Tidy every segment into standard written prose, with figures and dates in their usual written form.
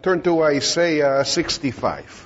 Turn to Isaiah 65.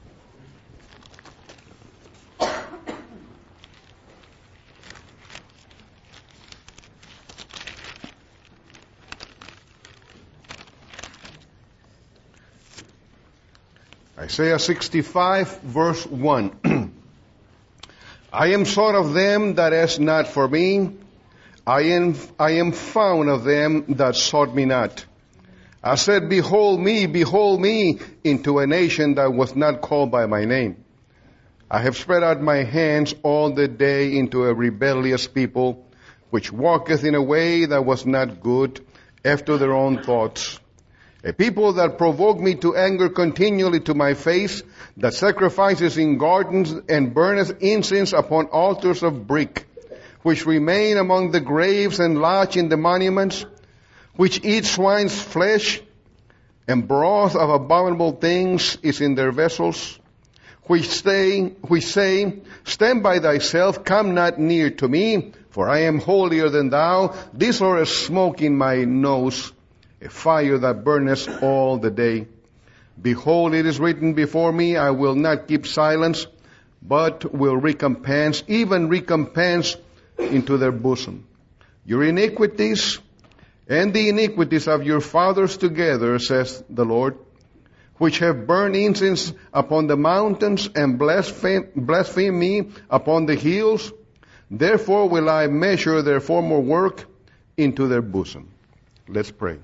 Isaiah 65, verse 1. I am sought of them that ask not for me. I am found of them that sought me not. I said, behold me, into a nation that was not called by my name. I have spread out my hands all the day into a rebellious people, which walketh in a way that was not good, after their own thoughts. A people that provoke me to anger continually to my face, that sacrifices in gardens and burneth incense upon altars of brick, which remain among the graves and lodge in the monuments, which eat swine's flesh, and broth of abominable things is in their vessels, which say, stand by thyself, come not near to me, for I am holier than thou. These are a smoke in my nose, a fire that burneth all the day. Behold, it is written before me, I will not keep silence, but will recompense, even recompense into their bosom your iniquities and the iniquities of your fathers together, says the Lord, which have burned incense upon the mountains and blaspheme me upon the hills. Therefore will I measure their former work into their bosom. Let's pray.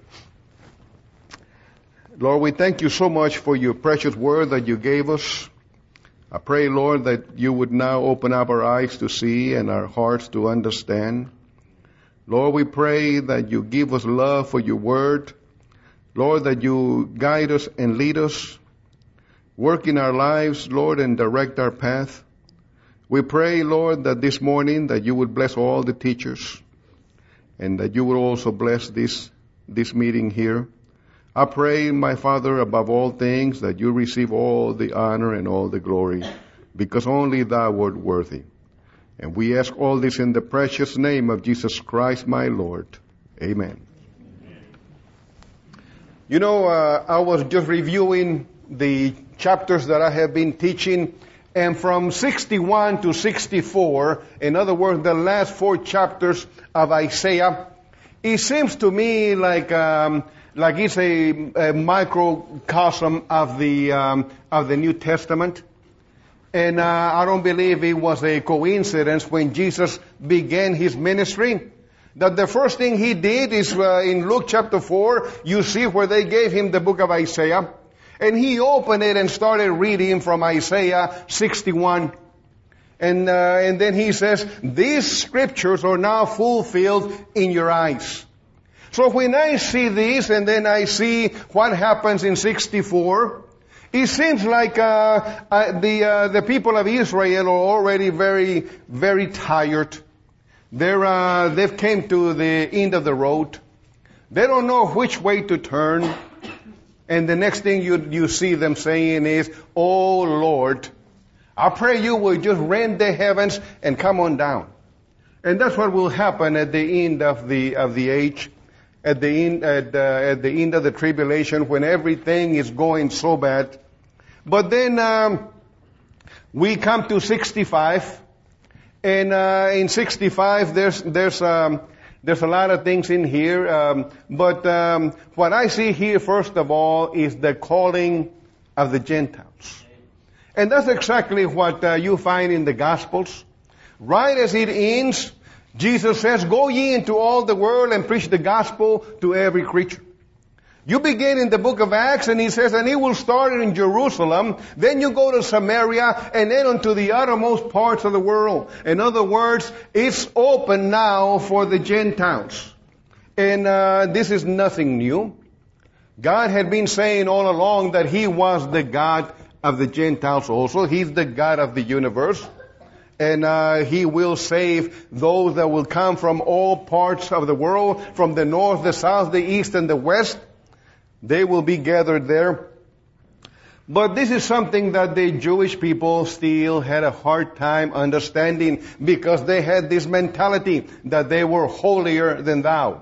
Lord, we thank you so much for your precious word that you gave us. I pray, Lord, that you would now open up our eyes to see and our hearts to understand. Lord, we pray that you give us love for your word. Lord, that you guide us and lead us. Work in our lives, Lord, and direct our path. We pray, Lord, that this morning that you would bless all the teachers and that you would also bless this meeting here. I pray, my Father, above all things, that you receive all the honor and all the glory, because only thou art worthy. And we ask all this in the precious name of Jesus Christ, my Lord. Amen. You know, I was just reviewing the chapters that I have been teaching, and from 61 to 64, in other words, the last 4 chapters of Isaiah, it seems to me like it's a microcosm of the New Testament. And I don't believe it was a coincidence when Jesus began his ministry, that the first thing he did is in Luke chapter 4, you see where they gave him the book of Isaiah. And he opened it and started reading from Isaiah 61. And then he says, these scriptures are now fulfilled in your eyes. So when I see this and then I see what happens in 64, it seems like the people of Israel are already very, very tired. They've came to the end of the road. They don't know which way to turn. And the next thing you see them saying is, oh Lord, I pray you will just rend the heavens and come on down. And that's what will happen at the end of the age. At the end of the tribulation, when everything is going so bad. But then we come to 65, and in 65 there's a lot of things in here. But what I see here first of all is the calling of the Gentiles, and that's exactly what you find in the Gospels. Right as it ends, Jesus says, go ye into all the world and preach the gospel to every creature. You begin in the book of Acts and he says, and he will start in Jerusalem, then you go to Samaria, and then unto the uttermost parts of the world. In other words, it's open now for the Gentiles. And this is nothing new. God had been saying all along that he was the God of the Gentiles also. He's the God of the universe. And he will save those that will come from all parts of the world, from the north, the south, the east, and the west. They will be gathered there. But this is something that the Jewish people still had a hard time understanding, because they had this mentality that they were holier than thou.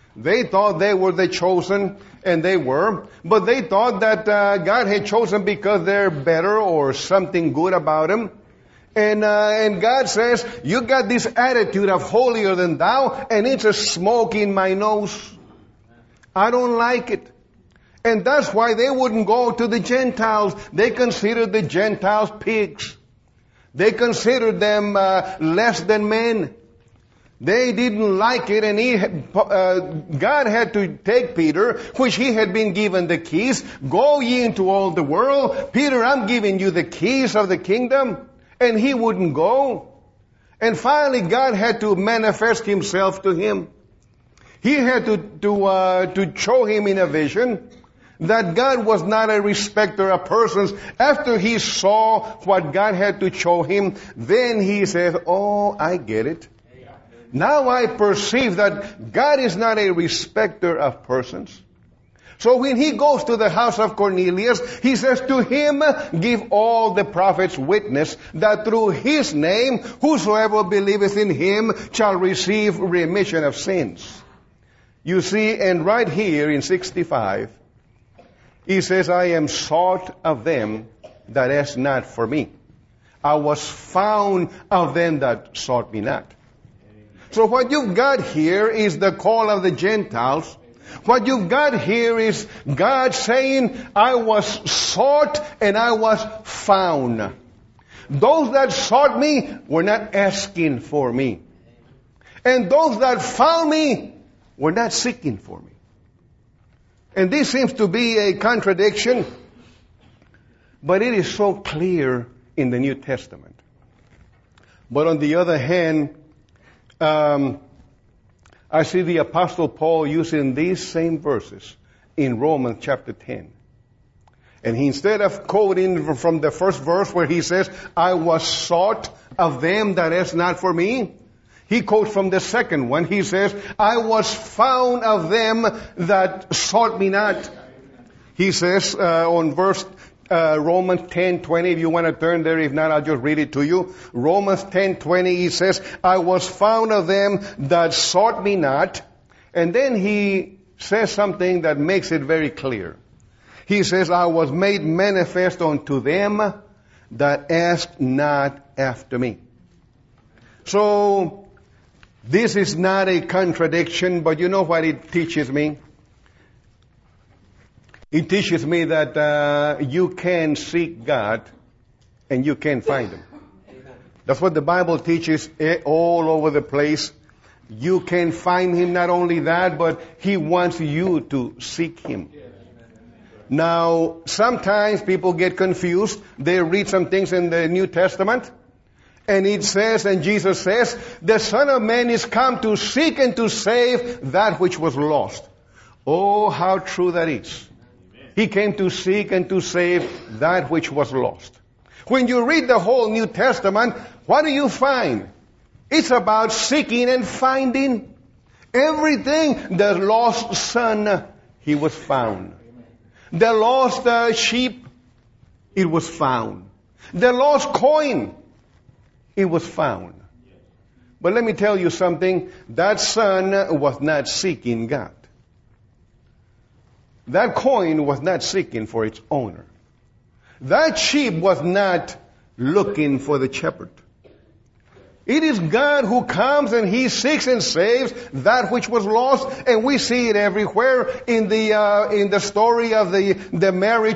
They thought they were the chosen, and they were. But they thought that God had chosen because they're better or something good about them. And God says, you got this attitude of holier than thou, and it's a smoke in my nose. I don't like it. And that's why they wouldn't go to the Gentiles. They considered the Gentiles pigs. They considered them less than men. They didn't like it, and God had to take Peter, which he had been given the keys. Go ye into all the world. Peter, I'm giving you the keys of the kingdom. And he wouldn't go. And finally, God had to manifest himself to him. He had to show him in a vision that God was not a respecter of persons. After he saw what God had to show him, then he says, oh, I get it. Now I perceive that God is not a respecter of persons. So when he goes to the house of Cornelius, he says, to him give all the prophets witness that through his name whosoever believeth in him shall receive remission of sins. You see, and right here in 65, he says, I am sought of them that ask not for me. I was found of them that sought me not. So what you've got here is the call of the Gentiles. What you've got here is God saying, I was sought and I was found. Those that sought me were not asking for me. And those that found me were not seeking for me. And this seems to be a contradiction, but it is so clear in the New Testament. But on the other hand, I see the Apostle Paul using these same verses in Romans chapter 10. And he, instead of quoting from the first verse where he says, I was sought of them that asked not for me, he quotes from the second one. He says, I was found of them that sought me not. He says on verse Romans 10:20, if you want to turn there, if not, I'll just read it to you. Romans 10:20, he says, I was found of them that sought me not. And then he says something that makes it very clear. He says, I was made manifest unto them that asked not after me. So, this is not a contradiction, but you know what it teaches me? It teaches me that you can seek God and you can find Him. That's what the Bible teaches all over the place. You can find Him. Not only that, but He wants you to seek Him. Now, sometimes people get confused. They read some things in the New Testament, and it says, and Jesus says, the Son of Man is come to seek and to save that which was lost. Oh, how true that is. He came to seek and to save that which was lost. When you read the whole New Testament, what do you find? It's about seeking and finding. Everything. The lost son, he was found. The lost sheep, it was found. The lost coin, it was found. But let me tell you something. That son was not seeking God. That coin was not seeking for its owner. That sheep was not looking for the shepherd. It is God who comes and He seeks and saves that which was lost, and we see it everywhere in the story of the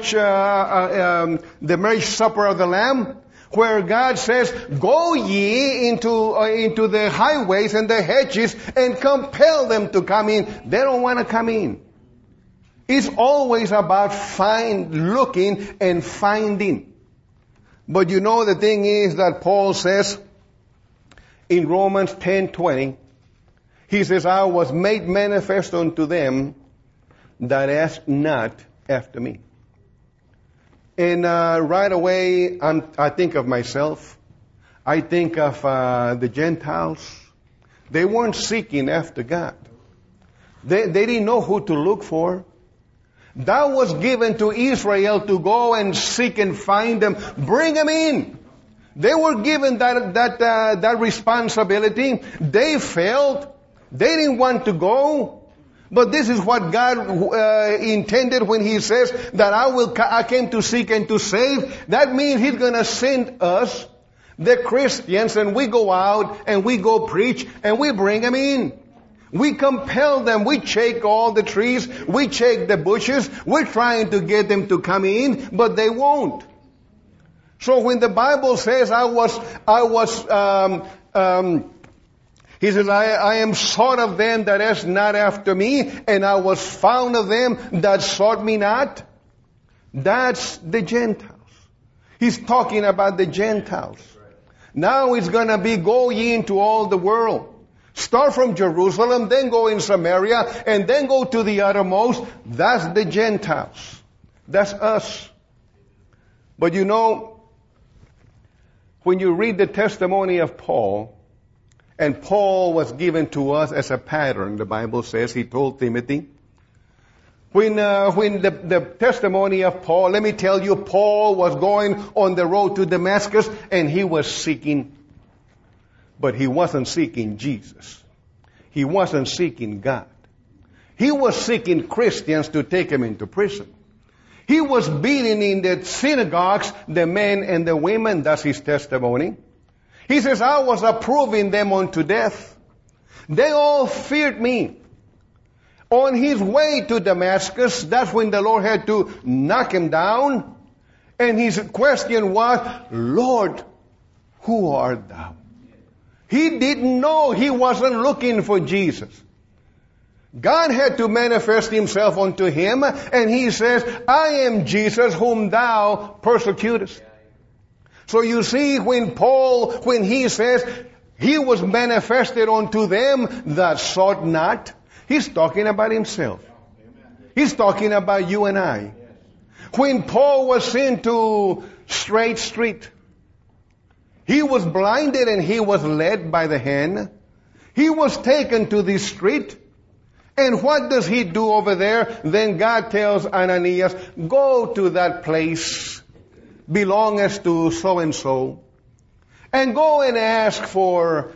marriage supper of the Lamb, where God says, "Go ye into the highways and the hedges and compel them to come in." They don't want to come in. It's always about looking and finding. But you know, the thing is that Paul says in Romans 10:20, he says, I was made manifest unto them that asked not after me. And right away, I think of myself. I think of the Gentiles. They weren't seeking after God. They didn't know who to look for. That was given to Israel to go and seek and find them. Bring them in. They were given that responsibility. They failed. They didn't want to go. But this is what God intended when He says that I came to seek and to save. That means He's going to send us, the Christians, and we go out and we go preach and we bring them in. We compel them. We shake all the trees. We shake the bushes. We're trying to get them to come in, but they won't. So when the Bible says He says, I am sought of them that ask not after me, and I was found of them that sought me not. That's the Gentiles. He's talking about the Gentiles. Now it's going to be go ye into all the world. Start from Jerusalem, then go in Samaria, and then go to the uttermost. That's the Gentiles. That's us. But you know, when you read the testimony of Paul, and Paul was given to us as a pattern, the Bible says, he told Timothy. When the testimony of Paul, let me tell you, Paul was going on the road to Damascus, and he was seeking. But he wasn't seeking Jesus. He wasn't seeking God. He was seeking Christians to take him into prison. He was beating in the synagogues the men and the women. That's his testimony. He says, I was approving them unto death. They all feared me. On his way to Damascus, that's when the Lord had to knock him down. And his question was, Lord, who art thou? He didn't know. He wasn't looking for Jesus. God had to manifest himself unto him, and he says, I am Jesus whom thou persecutest. So you see, when he says, he was manifested unto them that sought not, he's talking about himself. He's talking about you and I. When Paul was sent to Straight Street, he was blinded and he was led by the hand. He was taken to the street. And what does he do over there? Then God tells Ananias, go to that place, belongs to so-and-so, and go and ask for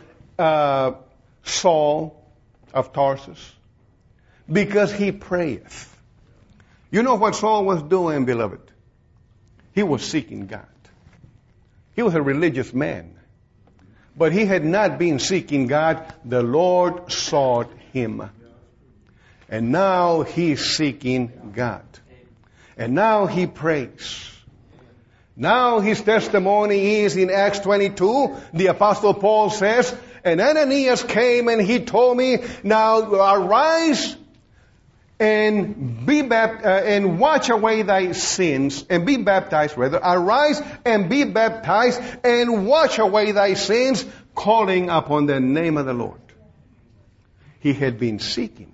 Saul of Tarsus, because he prayeth. You know what Saul was doing, beloved? He was seeking God. He was a religious man. But he had not been seeking God. The Lord sought him. And now he's seeking God. And now he prays. Now his testimony is in Acts 22. The Apostle Paul says, and Ananias came and he told me, now arise and be and wash away thy sins, and be baptized rather. Arise and be baptized and wash away thy sins, calling upon the name of the Lord. He had been seeking.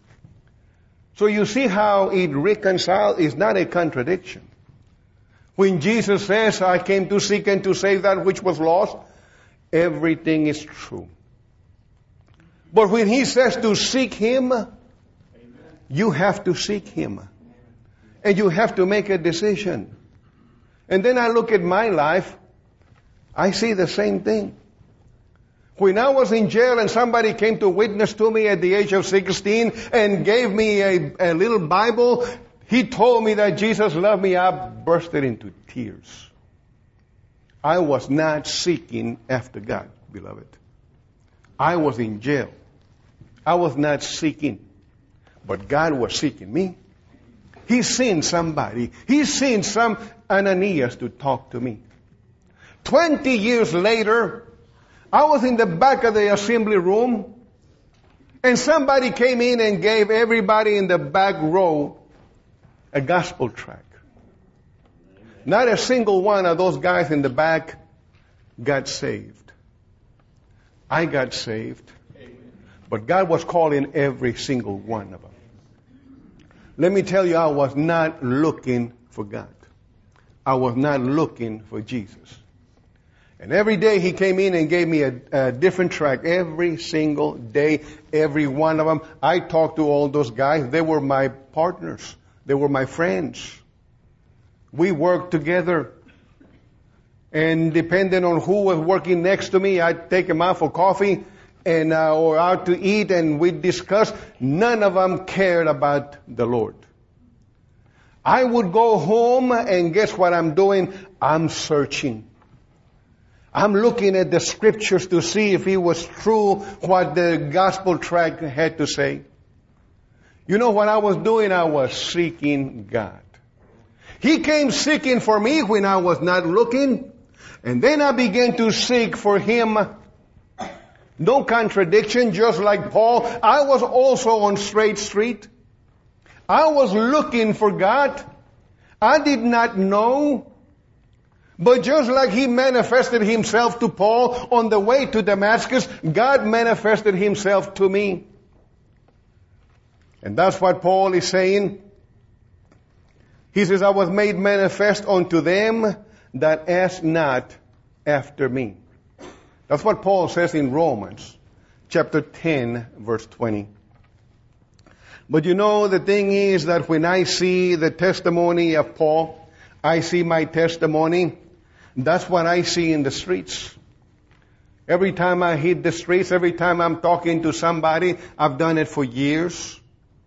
So you see how it reconciles. It's not a contradiction. When Jesus says, I came to seek and to save that which was lost, everything is true. But when he says to seek him, you have to seek him. And you have to make a decision. And then I look at my life, I see the same thing. When I was in jail and somebody came to witness to me at the age of 16 and gave me a little Bible, he told me that Jesus loved me, I bursted into tears. I was not seeking after God, beloved. I was in jail. I was not seeking. But God was seeking me. He sent somebody. He sent some Ananias to talk to me. 20 years later, I was in the back of the assembly room, and somebody came in and gave everybody in the back row a gospel tract. Not a single one of those guys in the back got saved. I got saved. But God was calling every single one of them. Let me tell you, I was not looking for God. I was not looking for Jesus. And every day he came in and gave me a different tract. Every single day, every one of them. I talked to all those guys. They were my partners. They were my friends. We worked together. And depending on who was working next to me, I'd take them out for coffee. and or out to eat, and we discussed, none of them cared about the Lord. I would go home, and guess what I'm doing? I'm searching. I'm looking at the scriptures to see if it was true what the gospel tract had to say. You know what I was doing? I was seeking God. He came seeking for me when I was not looking, and then I began to seek for Him. No contradiction, just like Paul. I was also on straight street. I was looking for God. I did not know. But just like He manifested Himself to Paul on the way to Damascus, God manifested Himself to me. And that's what Paul is saying. He says, I was made manifest unto them that ask not after me. That's what Paul says in Romans chapter 10, verse 20. But you know, the thing is that when I see the testimony of Paul, I see my testimony. That's what I see in the streets. Every time I hit the streets, every time I'm talking to somebody, I've done it for years.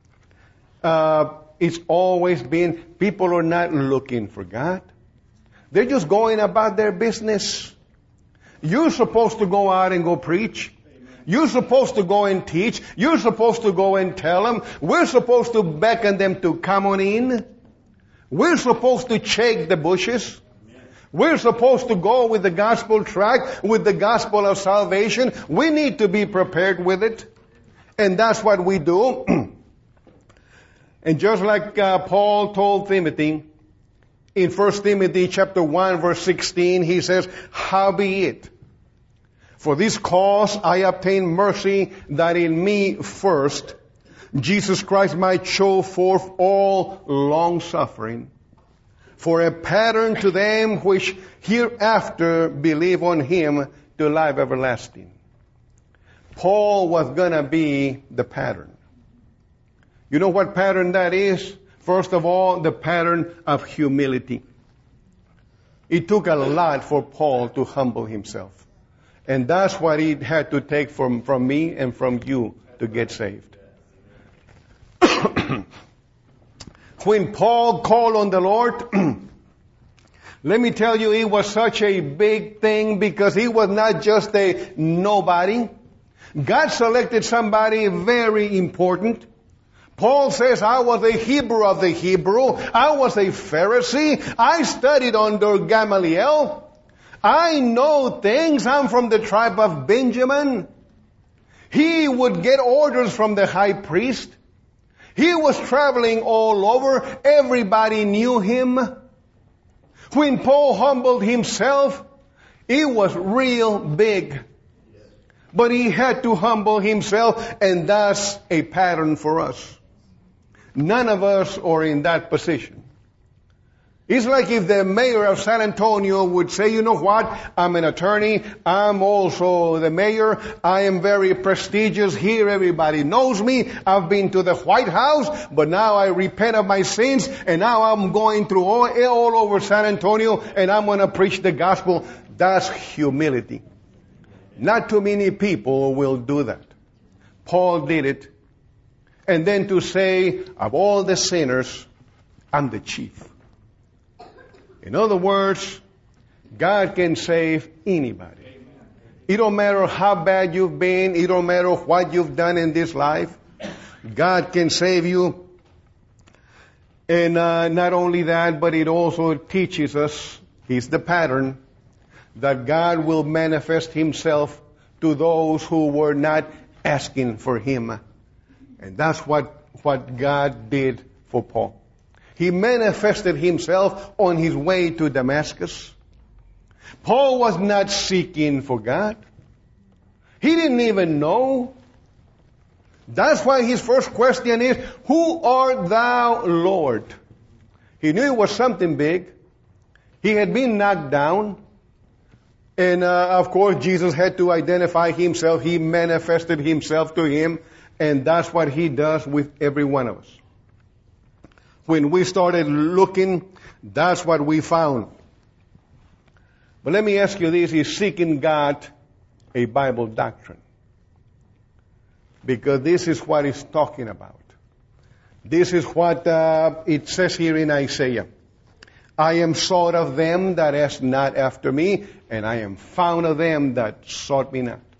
It's always been, people are not looking for God. They're just going about their business. You're supposed to go out and go preach. You're supposed to go and teach. You're supposed to go and tell them. We're supposed to beckon them to come on in. We're supposed to shake the bushes. We're supposed to go with the gospel tract, with the gospel of salvation. We need to be prepared with it. And that's what we do. And just like Paul told Timothy, in 1 Timothy chapter 1 verse 16, he says, howbeit, for this cause I obtain mercy, that in me first Jesus Christ might show forth all long suffering, for a pattern to them which hereafter believe on Him to life everlasting. Paul was gonna be the pattern. You know what pattern that is? First of all, the pattern of humility. It took a lot for Paul to humble himself. And that's what he had to take from me and from you to get saved. When Paul called on the Lord, let me tell you, it was such a big thing because he was not just a nobody. God selected somebody very important. Paul says, I was a Hebrew of the Hebrew. I was a Pharisee. I studied under Gamaliel. I know things. I'm from the tribe of Benjamin. He would get orders from the high priest. He was traveling all over. Everybody knew him. When Paul humbled himself, it was real big. But he had to humble himself, and that's a pattern for us. None of us are in that position. It's like if the mayor of San Antonio would say, you know what, I'm an attorney, I'm also the mayor, I am very prestigious here, everybody knows me, I've been to the White House, but now I repent of my sins, and now I'm going through all over San Antonio, and I'm going to preach the gospel. That's humility. Not too many people will do that. Paul did it. And then to say, of all the sinners, I'm the chief. In other words, God can save anybody. It don't matter how bad you've been. It don't matter what you've done in this life. God can save you. And not only that, but it also teaches us, He's the pattern, that God will manifest Himself to those who were not asking for Him. And that's what God did for Paul. He manifested Himself on His way to Damascus. Paul was not seeking for God. He didn't even know. That's why his first question is, who art thou, Lord? He knew it was something big. He had been knocked down. And of course, Jesus had to identify Himself. He manifested Himself to him. And that's what He does with every one of us. When we started looking, that's what we found. But let me ask you this, is seeking God a Bible doctrine? Because this is what it's talking about. This is what it says here in Isaiah. I am sought of them that ask not after me, and I am found of them that sought me not.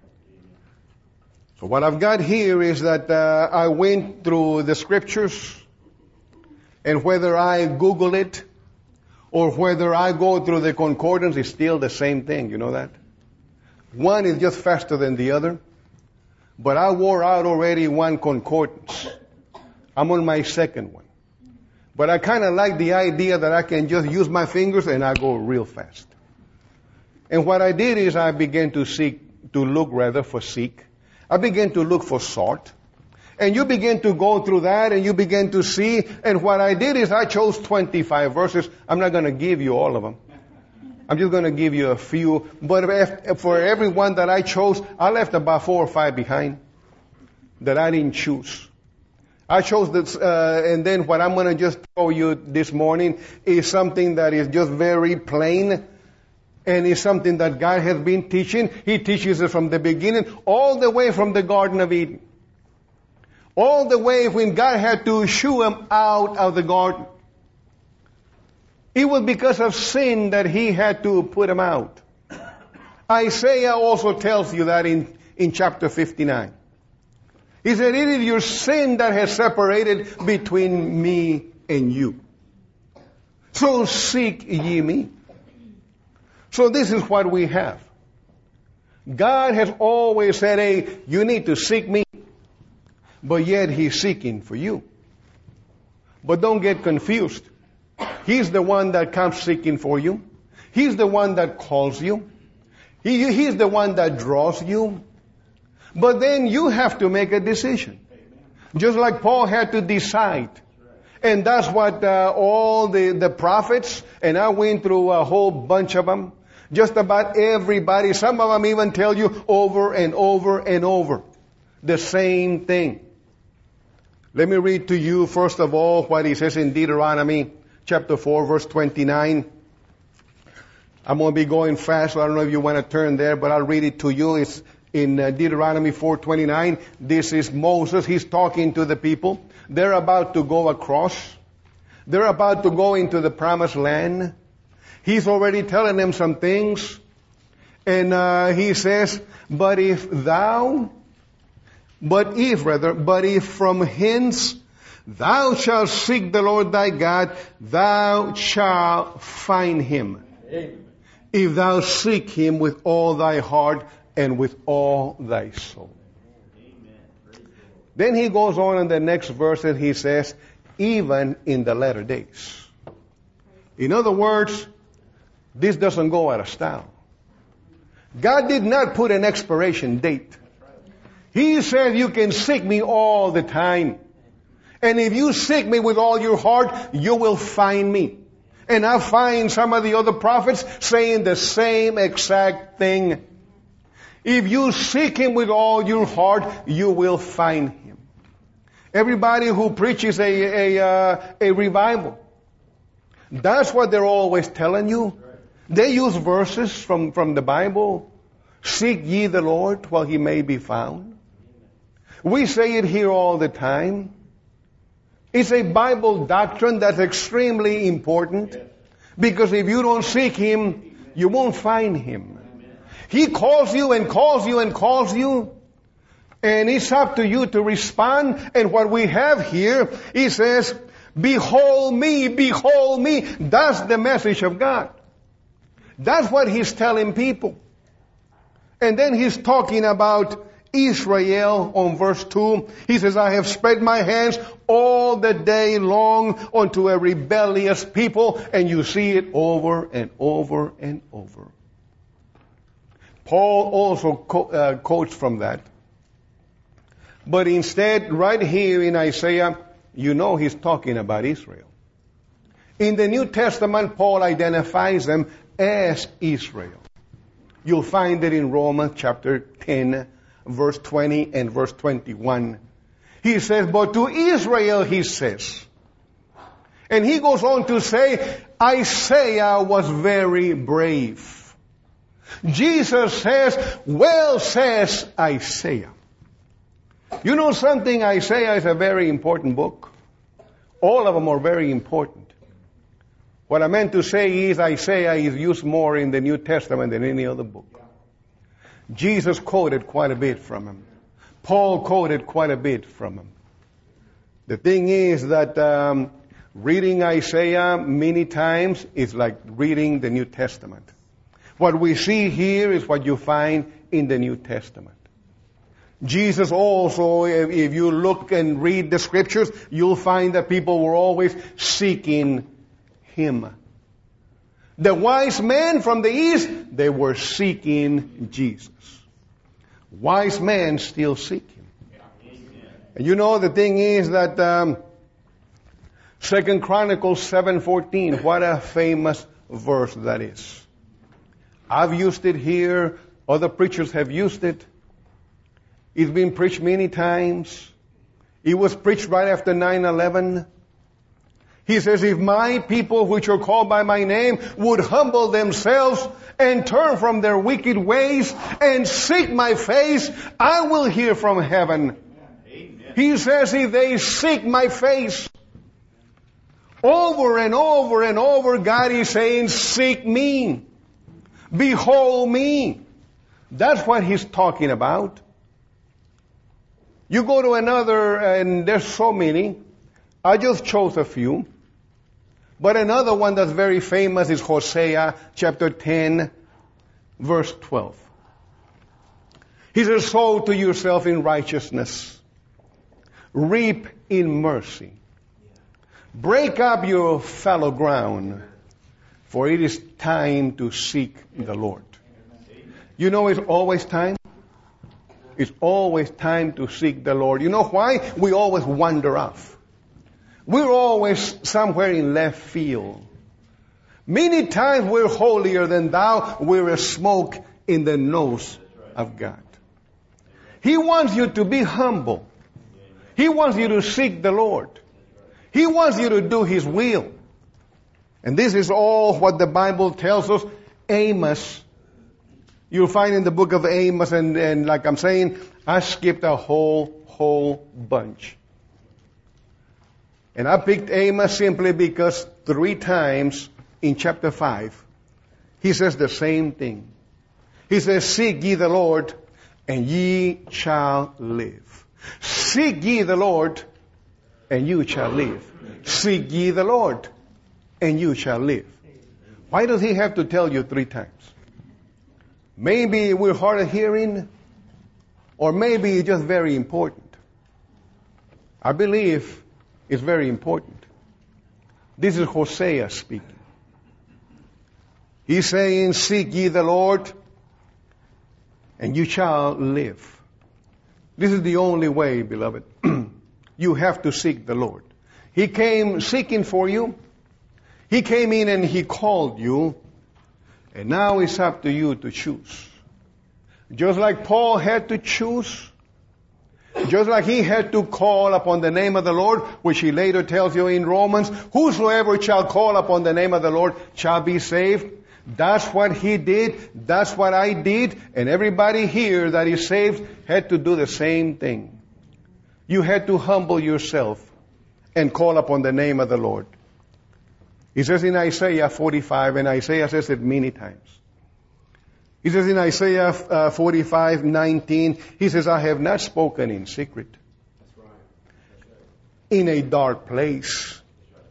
So what I've got here is that I went through the scriptures, and whether I Google it or whether I go through the concordance, it's still the same thing. You know that? One is just faster than the other. But I wore out already one concordance. I'm on my second one. But I kind of like the idea that I can just use my fingers and I go real fast. And what I did is I began to seek. I began to look for sought. And you begin to go through that and you begin to see. And what I did is I chose 25 verses. I'm not going to give you all of them. I'm just going to give you a few. But for every one that I chose, I left about 4 or 5 behind that I didn't choose. I chose this, and then what I'm going to just tell you this morning is something that is just very plain, and is something that God has been teaching. He teaches it from the beginning, all the way from the Garden of Eden. All the way when God had to shoo him out of the garden. It was because of sin that he had to put him out. Isaiah also tells you that in chapter 59. He said, it is your sin that has separated between me and you. So seek ye me. So this is what we have. God has always said, hey, you need to seek me. But yet he's seeking for you. But don't get confused. He's the one that comes seeking for you. He's the one that calls you. He's the one that draws you. But then you have to make a decision. Just like Paul had to decide. And that's what all the prophets, and I went through a whole bunch of them, just about everybody, some of them even tell you over and over and over the same thing. Let me read to you first of all what he says in Deuteronomy chapter 4 verse 29. I'm going to be going fast, so I don't know if you want to turn there, but I'll read it to you. It's in Deuteronomy 4:29. This is Moses. He's talking to the people. They're about to go across. They're about to go into the promised land. He's already telling them some things. And he says, but if from hence thou shalt seek the Lord thy God, thou shalt find him. Amen. If thou seek him with all thy heart and with all thy soul. Amen. Then he goes on in the next verse and he says, even in the latter days. In other words, this doesn't go out of style. God did not put an expiration date. He said you can seek me all the time. And if you seek me with all your heart, you will find me. And I find some of the other prophets saying the same exact thing. If you seek him with all your heart, you will find him. Everybody who preaches a revival, that's what they're always telling you. They use verses from the Bible. Seek ye the Lord while he may be found. We say it here all the time. It's a Bible doctrine that's extremely important. Because if you don't seek him, you won't find him. He calls you and calls you and calls you. And it's up to you to respond. And what we have here, he says, behold me, behold me. That's the message of God. That's what he's telling people. And then he's talking about Israel on verse 2. He says, I have spread my hands all the day long unto a rebellious people. And you see it over and over and over. Paul also quotes from that. But instead, right here in Isaiah, you know he's talking about Israel. In the New Testament, Paul identifies them as Israel. You'll find it in Romans chapter 10, verse 20 and verse 21. He says, but to Israel, he says. And he goes on to say, Isaiah was very brave. Jesus says, well says Isaiah. You know something? Isaiah is a very important book. All of them are very important. What I meant to say is Isaiah is used more in the New Testament than any other book. Jesus quoted quite a bit from him. Paul quoted quite a bit from him. The thing is that reading Isaiah many times is like reading the New Testament. What we see here is what you find in the New Testament. Jesus also, if you look and read the scriptures, you'll find that people were always seeking Him. The wise men from the east, they were seeking Jesus. Wise men still seek Him. And you know, the thing is that 2 Chronicles 7:14, what a famous verse that is. I've used it here. Other preachers have used it. It's been preached many times. It was preached right after 9/11. He says, if my people which are called by my name would humble themselves and turn from their wicked ways and seek my face, I will hear from heaven. Amen. He says, if they seek my face, over and over and over, God is saying, seek me. Behold me. That's what He's talking about. You go to another, and there's so many. I just chose a few. But another one that's very famous is Hosea chapter 10, verse 12. He says, sow to yourself in righteousness. Reap in mercy. Break up your fallow ground, for it is time to seek the Lord. You know it's always time? It's always time to seek the Lord. You know why? We always wander off. We're always somewhere in left field. Many times we're holier than thou. We're a smoke in the nose of God. He wants you to be humble. He wants you to seek the Lord. He wants you to do His will. And this is all what the Bible tells us. Amos. You'll find in the book of Amos, and like I'm saying, I skipped a whole bunch. And I picked Amos simply because 3 times in chapter 5, he says the same thing. He says, seek ye the Lord, and ye shall live. Seek ye the Lord, and you shall live. Seek ye the Lord, and you shall live. Why does He have to tell you 3 times? Maybe we're hard of hearing, or maybe it's just very important. I believe it's very important. This is Hosea speaking. He's saying, seek ye the Lord, and you shall live. This is the only way, beloved. You have to seek the Lord. He came seeking for you. He came in and He called you. And now it's up to you to choose. Just like Paul had to choose. Just like he had to call upon the name of the Lord, which he later tells you in Romans, whosoever shall call upon the name of the Lord shall be saved. That's what he did. That's what I did. And everybody here that is saved had to do the same thing. You had to humble yourself and call upon the name of the Lord. He says in Isaiah 45, and Isaiah says it many times. He says in Isaiah 45:19, he says, I have not spoken in secret. That's right. In a dark place.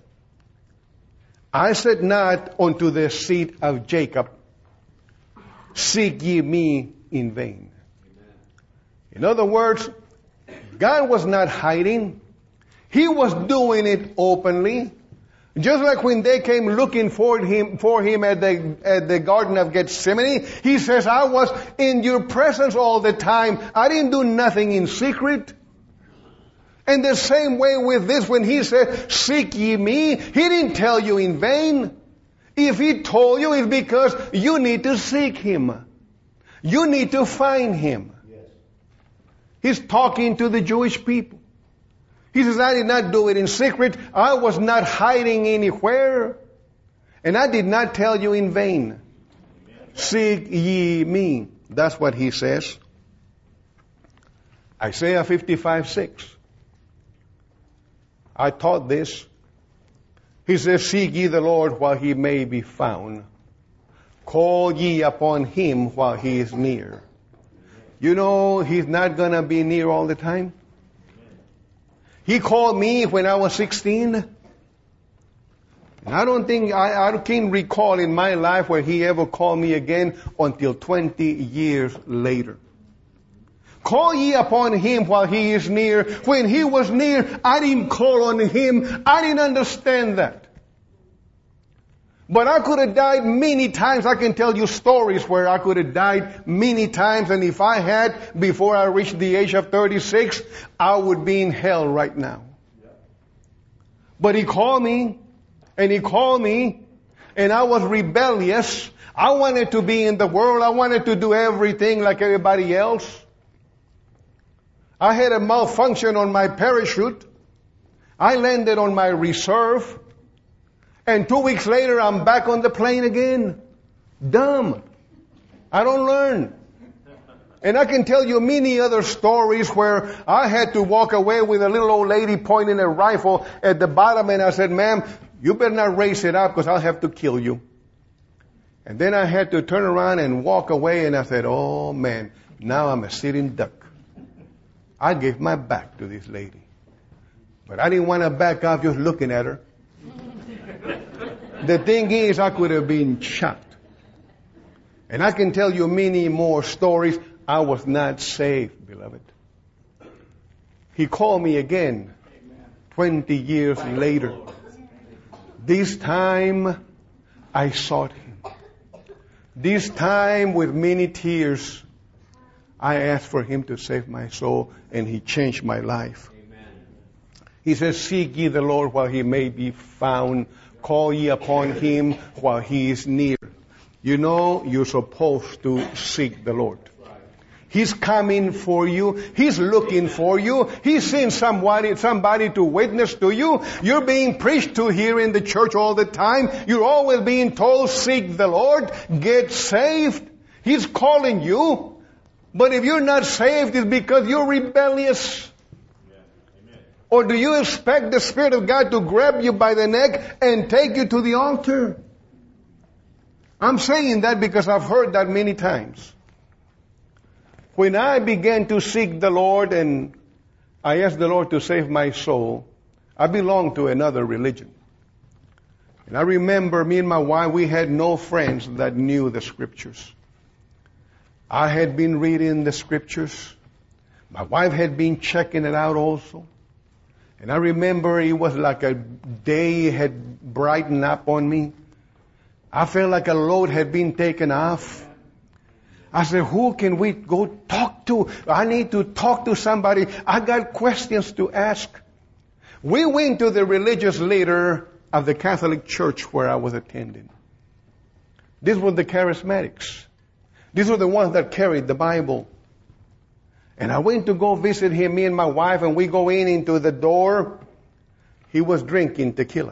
I said not unto the seed of Jacob, seek ye me in vain. In other words, God was not hiding. He was doing it openly. Just like when they came looking for him at the Garden of Gethsemane, He says, I was in your presence all the time. I didn't do nothing in secret. And the same way with this, when He said, seek ye me, He didn't tell you in vain. If He told you, it's because you need to seek Him. You need to find Him. Yes. He's talking to the Jewish people. He says, I did not do it in secret. I was not hiding anywhere. And I did not tell you in vain. Amen. Seek ye me. That's what He says. Isaiah 55:6. I taught this. He says, seek ye the Lord while he may be found. Call ye upon him while he is near. You know, he's not going to be near all the time. He called me when I was 16. And I don't think, I can't recall in my life where he ever called me again until 20 years later. Call ye upon him while he is near. When he was near, I didn't call on him. I didn't understand that. But I could have died many times. I can tell you stories where I could have died many times. And if I had, before I reached the age of 36, I would be in hell right now. But he called me, and he called me, and I was rebellious. I wanted to be in the world. I wanted to do everything like everybody else. I had a malfunction on my parachute. I landed on my reserve. And 2 weeks later, I'm back on the plane again. Dumb. I don't learn. And I can tell you many other stories where I had to walk away with a little old lady pointing a rifle at the bottom, and I said, ma'am, you better not raise it up because I'll have to kill you. And then I had to turn around and walk away, and I said, oh man, now I'm a sitting duck. I gave my back to this lady. But I didn't want to back off just looking at her. The thing is, I could have been shot. And I can tell you many more stories. I was not saved, beloved. He called me again 20 years later. This time, I sought him. This time, with many tears, I asked for him to save my soul, and he changed my life. He says, seek ye the Lord while he may be found. Call ye upon him while he is near. You know, you're supposed to seek the Lord. He's coming for you. He's looking for you. He's sent somebody to witness to you. You're being preached to here in the church all the time. You're always being told, seek the Lord, get saved. He's calling you. But if you're not saved, it's because you're rebellious. Or do you expect the Spirit of God to grab you by the neck and take you to the altar? I'm saying that because I've heard that many times. When I began to seek the Lord and I asked the Lord to save my soul, I belonged to another religion. And I remember me and my wife, we had no friends that knew the Scriptures. I had been reading the Scriptures. My wife had been checking it out also. And I remember it was like a day had brightened up on me. I felt like a load had been taken off. I said, who can we go talk to? I need to talk to somebody. I got questions to ask. We went to the religious leader of the Catholic Church where I was attending. These were the charismatics. These were the ones that carried the Bible. And I went to go visit him, me and my wife, and we go into the door. He was drinking tequila.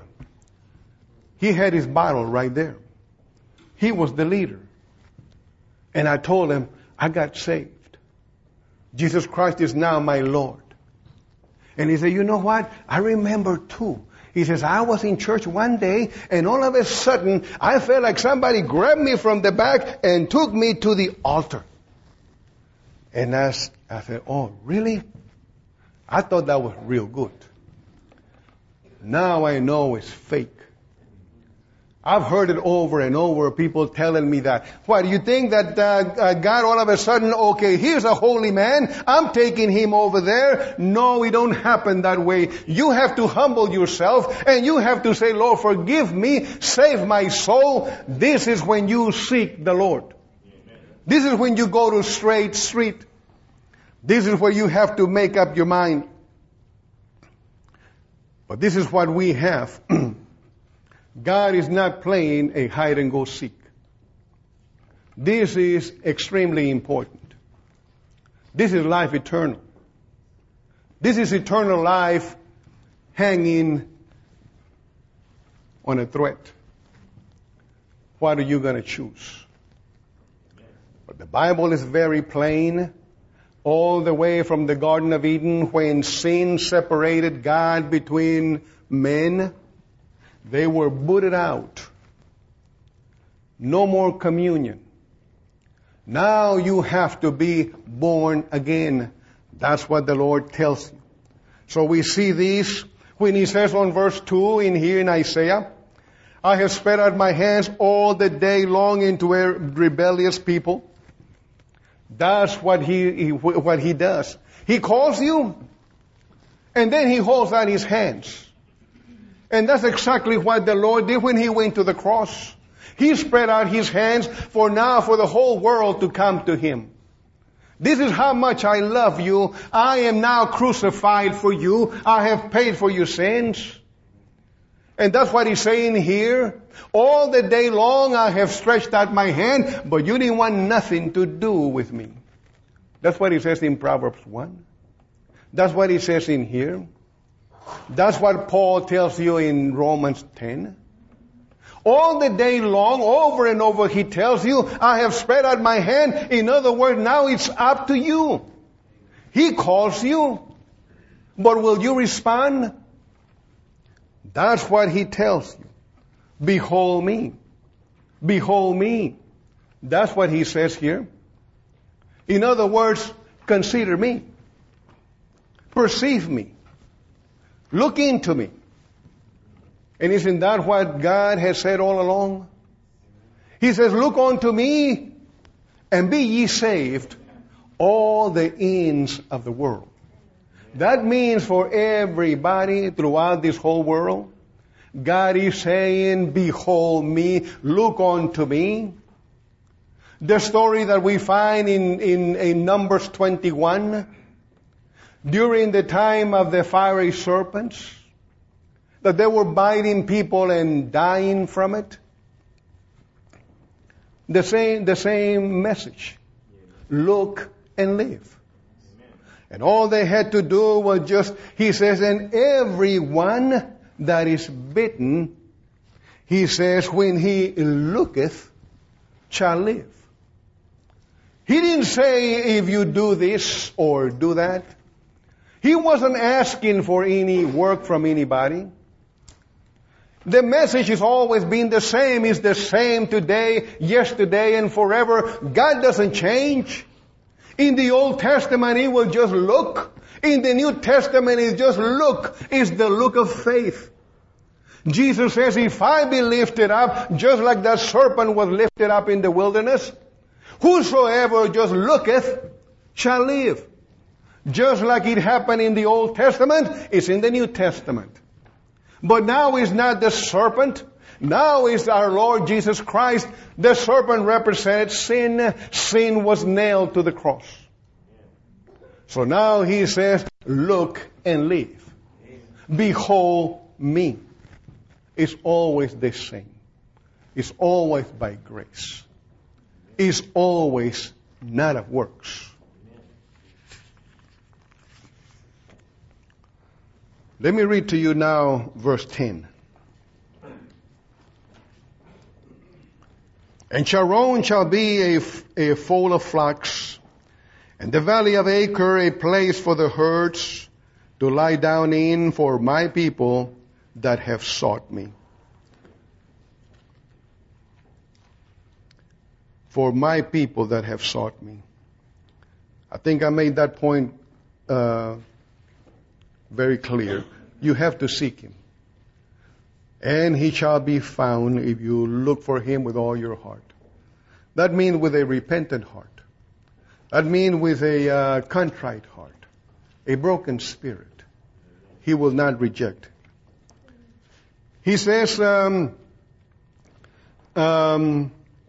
He had his bottle right there. He was the leader. And I told him, I got saved. Jesus Christ is now my Lord. And he said, you know what? I remember too. He says, I was in church one day, and all of a sudden, I felt like somebody grabbed me from the back and took me to the altar. And I said, oh, really? I thought that was real good. Now I know it's fake. I've heard it over and over, people telling me that. What, do you think that God all of a sudden, okay, here's a holy man, I'm taking him over there? No, it don't happen that way. You have to humble yourself, and you have to say, Lord, forgive me, save my soul. This is when you seek the Lord. This is when you go to straight street. This is where you have to make up your mind. But this is what we have. God is not playing a hide and go seek. This is extremely important. This is life eternal. This is eternal life hanging on a thread. What are you going to choose? But the Bible is very plain. all the way from the Garden of Eden when sin separated God between men. They were booted out. No more communion. Now you have to be born again. That's what the Lord tells you. So we see this when He says on verse 2 in Isaiah, I have spread out my hands all the day long into a rebellious people. That's what he does. He calls you, and then He holds out His hands. And that's exactly what the Lord did when He went to the cross. He spread out His hands for the whole world to come to Him. This is how much I love you. I am now crucified for you. I have paid for your sins. And that's what He's saying here. All the day long I have stretched out my hand, but you didn't want nothing to do with me. That's what He says in Proverbs 1. That's what He says in here. That's what Paul tells you in Romans 10. All the day long, over and over, he tells you, I have spread out my hand. In other words, now it's up to you. He calls you. But will you respond? That's what He tells you. Behold me. Behold me. That's what He says here. In other words, consider me. Perceive me. Look into me. And isn't that what God has said all along? He says, look unto me and be ye saved, all the ends of the world. That means for everybody throughout this whole world, God is saying, behold me, look unto me. The story that we find in Numbers 21, during the time of the fiery serpents, that they were biting people and dying from it. The same message. Look and live. And all they had to do was He says, and everyone that is bitten, He says, when he looketh, shall live. He didn't say if you do this or do that. He wasn't asking for any work from anybody. The message has always been the same. It's the same today, yesterday, and forever. God doesn't change. In the Old Testament, He will just look. In the New Testament, it's just look. It's the look of faith. Jesus says, if I be lifted up, just like that serpent was lifted up in the wilderness, whosoever just looketh shall live. Just like it happened in the Old Testament, it's in the New Testament. But now is not the serpent. Now is our Lord Jesus Christ. The serpent represented sin. Sin was nailed to the cross. So now He says, look and live. Behold me. It's always the same. It's always by grace. It's always not of works. Let me read to you now verse 10. And Sharon shall be a fold of flocks, and the valley of Acre a place for the herds to lie down in for my people that have sought me. For my people that have sought me. I think I made that point very clear. You have to seek Him. And He shall be found if you look for Him with all your heart. That means with a repentant heart. That means with a contrite heart. A broken spirit. He will not reject. He says, verse 11,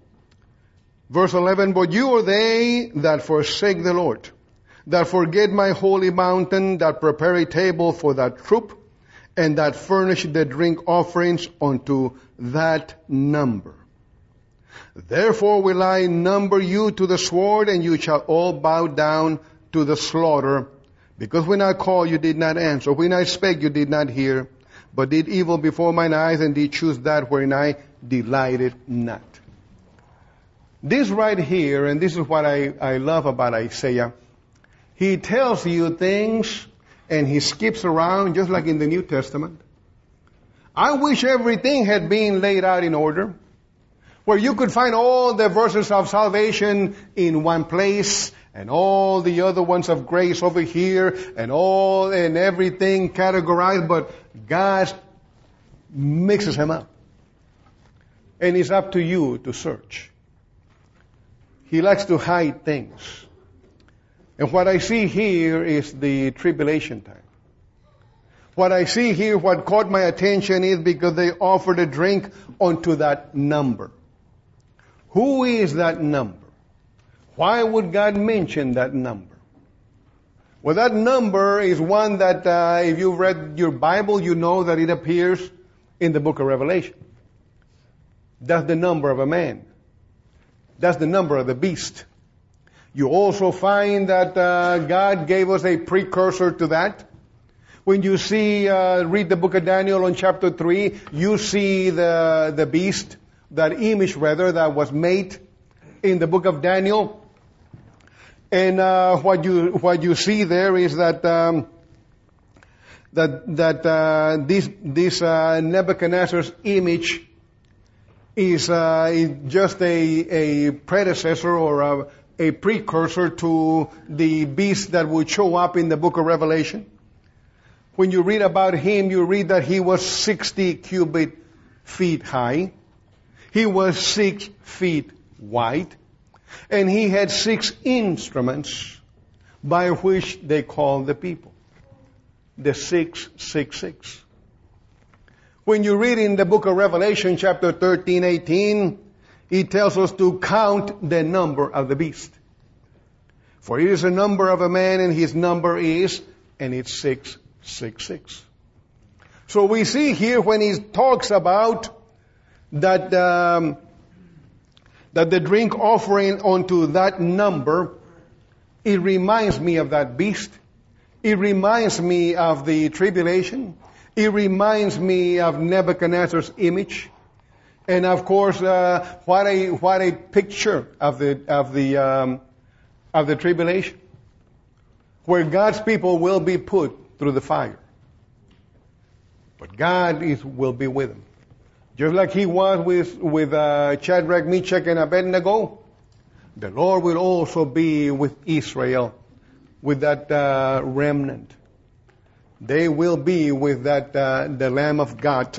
but you are they that forsake the Lord, that forget my holy mountain, that prepare a table for that troop, and that furnish the drink offerings unto that number. Therefore will I number you to the sword, and you shall all bow down to the slaughter. Because when I called, you did not answer. When I spake, you did not hear, but did evil before mine eyes, and did choose that wherein I delighted not. This right here, and this is what I love about Isaiah, He tells you things and he skips around just like in the New Testament. I wish everything had been laid out in order, where you could find all the verses of salvation in one place and all the other ones of grace over here and everything categorized, but God mixes them up. And it's up to you to search. He likes to hide things. And what I see here is the tribulation time. What I see here, what caught my attention is because they offered a drink unto that number. Who is that number? Why would God mention that number? Well, that number is one that if you've read your Bible, you know that it appears in the book of Revelation. That's the number of a man. That's the number of the beast. You also find that God gave us a precursor to that. When you read the book of Daniel on chapter 3, you see the beast, that image rather, that was made in the book of Daniel. And what you see there is that this Nebuchadnezzar's image is just a predecessor or a precursor to the beast that would show up in the book of Revelation. When you read about him, you read that he was 60 cubit feet high. He was 6 feet wide. And he had 6 instruments by which they called the people. The 666. When you read in the book of Revelation, chapter 13, 18, he tells us to count the number of the beast. For it is a number of a man, and his number is, and it's 666. So we see here when he talks about that the drink offering unto that number, it reminds me of that beast. It reminds me of the tribulation. It reminds me of Nebuchadnezzar's image. And of course, what a picture of the tribulation, where God's people will be put through the fire. But God will be with them. Just like he was with Shadrach, Meshach, and Abednego, the Lord will also be with Israel, with that remnant. They will be with that the Lamb of God.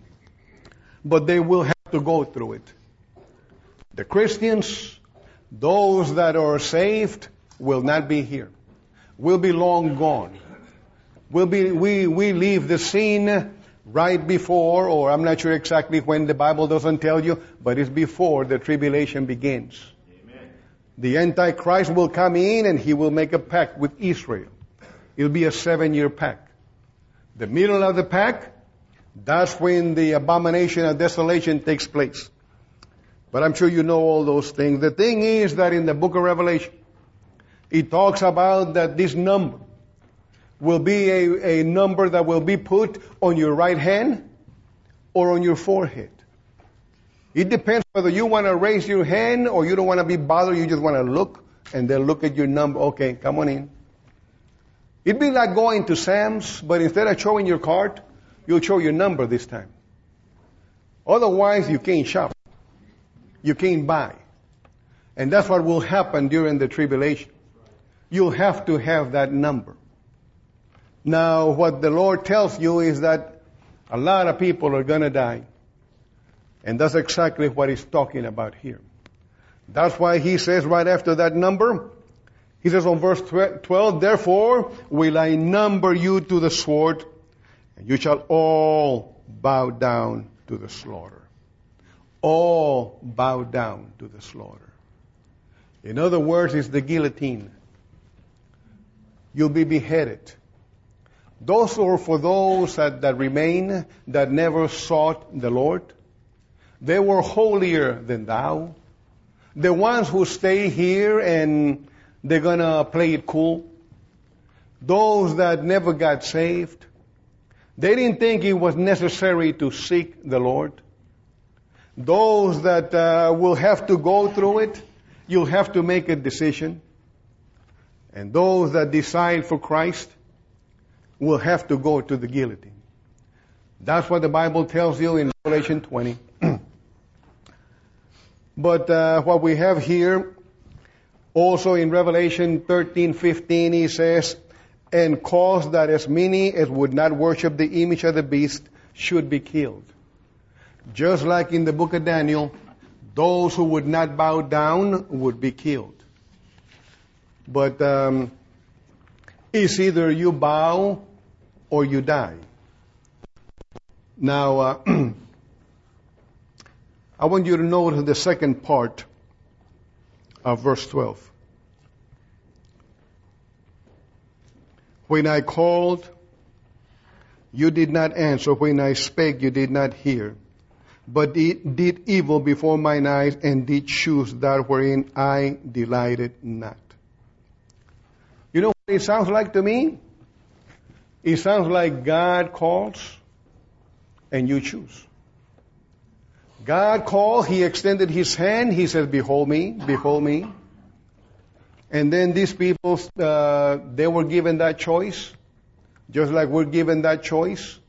But they will have to go through it. The Christians, those that are saved, will not be here. Will be long gone. We leave the scene right before, or I'm not sure exactly when, the Bible doesn't tell you, but it's before the tribulation begins. Amen. The Antichrist will come in and he will make a pact with Israel. It'll be a 7-year pact. The middle of the pact, that's when the abomination of desolation takes place. But I'm sure you know all those things. The thing is that in the book of Revelation, it talks about that this number will be a number that will be put on your right hand or on your forehead. It depends whether you want to raise your hand or you don't want to be bothered. You just want to look and then look at your number. Okay, come on in. It'd be like going to Sam's, but instead of showing your card, you'll show your number this time. Otherwise, you can't shop. You can't buy. And that's what will happen during the tribulation. You'll have to have that number. Now, what the Lord tells you is that a lot of people are going to die. And that's exactly what he's talking about here. That's why he says right after that number, he says on verse 12, therefore will I number you to the sword, and you shall all bow down to the slaughter. All bow down to the slaughter. In other words, it's the guillotine. You'll be beheaded. Those are for those that remain, that never sought the Lord. They were holier than thou. The ones who stay here and they're going to play it cool. Those that never got saved. They didn't think it was necessary to seek the Lord. Those that will have to go through it, you'll have to make a decision. And those that decide for Christ will have to go to the guillotine. That's what the Bible tells you in Revelation 20. But what we have here, also in Revelation 13:15, he says, and cause that as many as would not worship the image of the beast should be killed. Just like in the book of Daniel, those who would not bow down would be killed. But it's either you bow or you die. Now, I want you to notice the second part of verse 12. When I called, you did not answer. When I spake, you did not hear. But did evil before mine eyes, and did choose that wherein I delighted not. You know what it sounds like to me? It sounds like God calls, and you choose. God called, He extended His hand, He said, behold me, behold me. And then these people, they were given that choice, just like we're given that choice.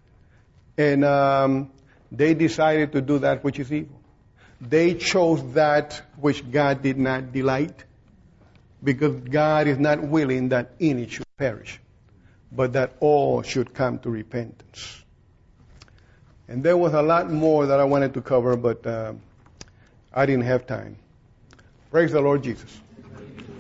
And they decided to do that which is evil. They chose that which God did not delight, because God is not willing that any should perish, but that all should come to repentance. And there was a lot more that I wanted to cover, but I didn't have time. Praise the Lord Jesus.